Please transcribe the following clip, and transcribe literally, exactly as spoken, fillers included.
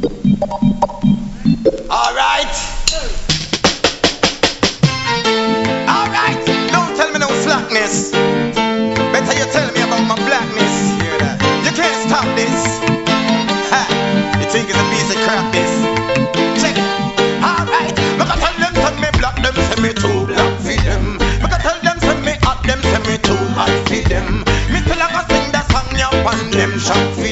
Alright. Alright. Don't tell me no slackness. Better you tell me about my blackness. Hear that? You can't stop this. Ha. You think it's a piece of crap, this? Check it. Alright. Look at tell them, tell me black, them say me too black for them. Look at tell them, say me hot, them say me too hot for them. Me still like a sing that song, you want them shot for